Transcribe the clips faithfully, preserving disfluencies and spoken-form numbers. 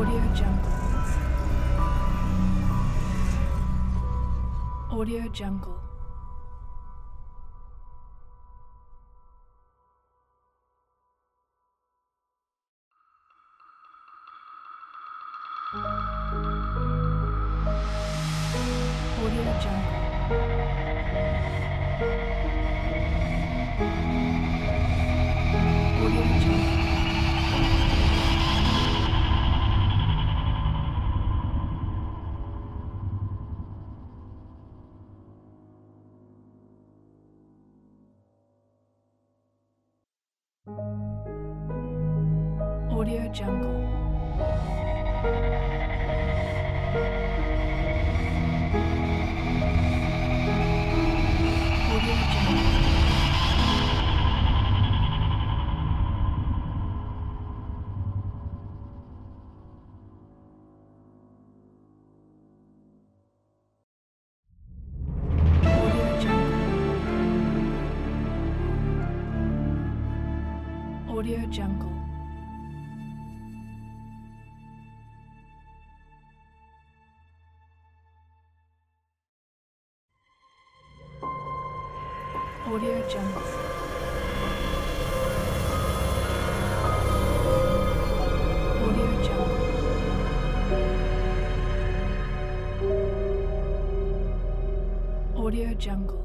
Audio Jungle. Audio Jungle. Audio Jungle. Audio Jungle. Audio Jungle. Audio Jungle. Audio Jungle. Audio Jungle. Audio Jungle. Audio Jungle.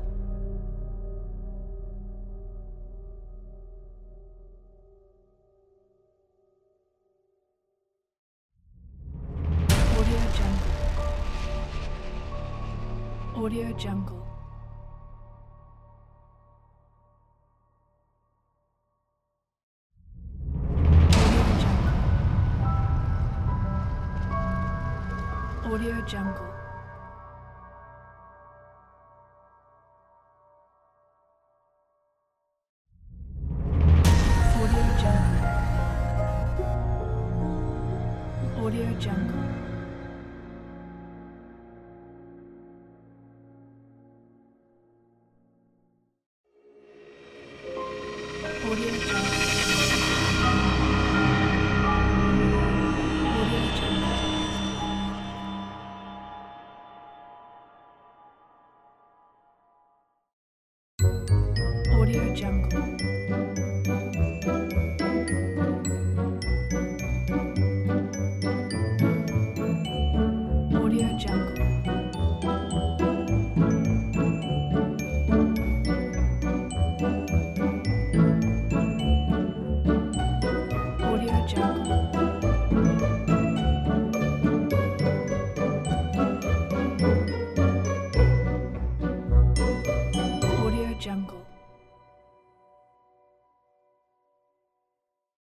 Audio Jungle. Audio Jungle. Audio Jungle. Audio Jungle. Audio Jungle. Audio Jungle. Audio Jungle. Audio Jungle. Audio Jungle.